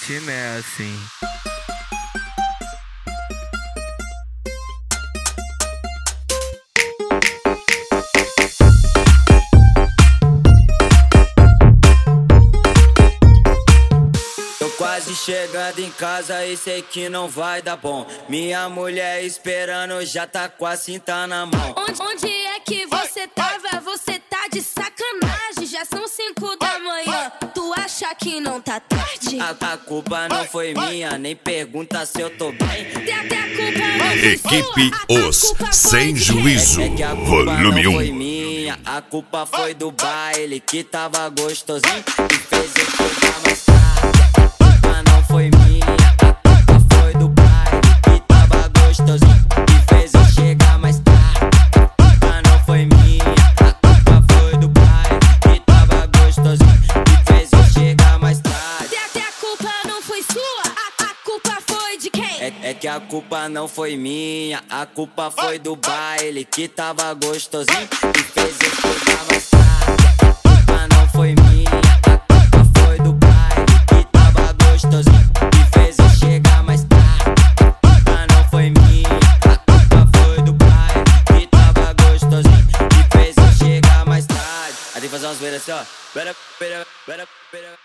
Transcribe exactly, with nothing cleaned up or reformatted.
mete né assim. Quase chegando em casa e sei que não vai dar bom. Minha mulher esperando, já tá com a cinta na mão. Onde, onde é que você tava? Você tá de sacanagem. Já são cinco da manhã. Tu acha que não tá tarde? A, a culpa não foi minha, nem pergunta se eu tô bem. Tem até a culpa não foi Equipe sua. Os Sem Juízo, É que a culpa volume não foi um. minha, a culpa foi do baile que tava gostosinho e fez eu chegar mais tarde. Foi minha, a culpa foi do baile que tava gostosinho e fez eu chegar mais tarde. A culpa não foi minha, a culpa foi do baile que tava gostosinho e fez eu chegar mais tarde. Até a culpa não foi sua, a, a culpa foi de quem? É, é que a culpa não foi minha, a culpa foi do baile que tava gostosinho e fez eu chegar mais tarde. A culpa não foi minha, a culpa foi do baile que tava gostosinho. Fazer umas zoeiras assim, ó. Better, better, better, better.